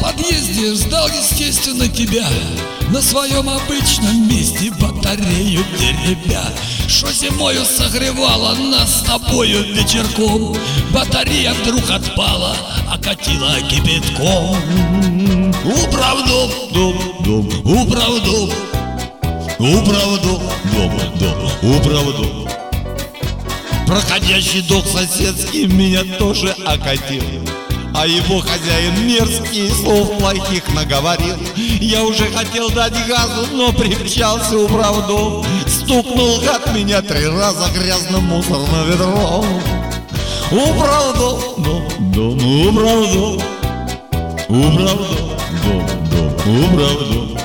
подъезде ждал, естественно, тебя. На своем обычном месте батарею теребя. Шо зимою согревала нас с тобою вечерком, батарея вдруг отпала, окатила кипятком. Управдом, дом, управдом, управдом, дом, управдом. Проходящий дом соседский меня тоже окатил, а его хозяин мерзкий, слов плохих наговорил. Я уже хотел дать газу, но примчался управдом. Стукнул гад меня 3 раза грязным мусорным ведром. Управдом, дом, управдом, управдом, дом, управдом.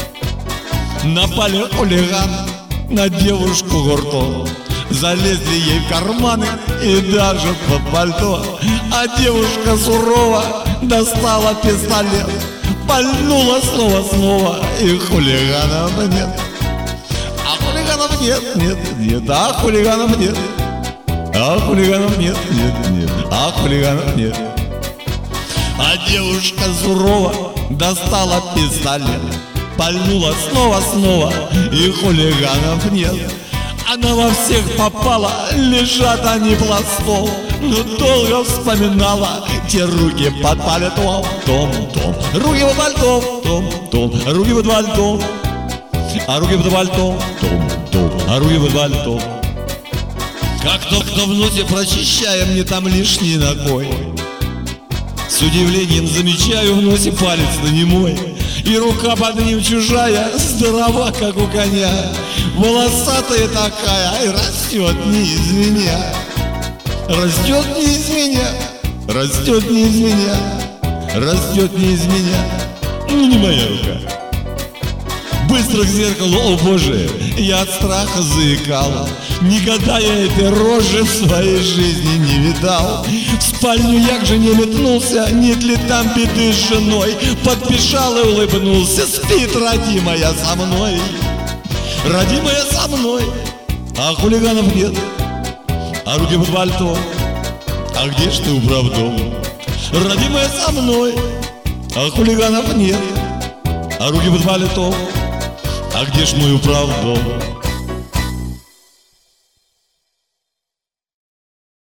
Напали хулиган на девушку гуртом, залезли ей в карманы и даже под пальто. А девушка сурово достала пистолет, пальнула снова, и хулиганов нет. А хулиганов нет, а хулиганов нет, а хулиганов нет, а хулиганов нет. А девушка сурово достала пистолет, пальнула снова, и хулиганов нет. Она во всех попала, лежат они пластом, но долго вспоминала те руки под пальтом. Руки под пальтом, руки под пальтом, а руки под пальтом, а руки под пальтом. Как кто в носе прочищая мне там лишний ногой, с удивлением замечаю в носе палец на немой. И рука под ним чужая, здорова, как у коня, волосатая такая, и растет не из меня. Растет не из меня, растет не из меня, растет не из меня. Ну не моя рука. Быстро к зеркалу, о боже, я от страха заикал. Никогда я этой рожи в своей жизни не видал. В спальню я к жене метнулся, нет ли там беды с женой. Подбежал и улыбнулся, спит родимая со мной. Родимая со мной, а хулиганов нет, а руки под пальто, а где ж ты управдом? Родимая со мной, а хулиганов нет, а руки под пальто, а где ж мой управдом?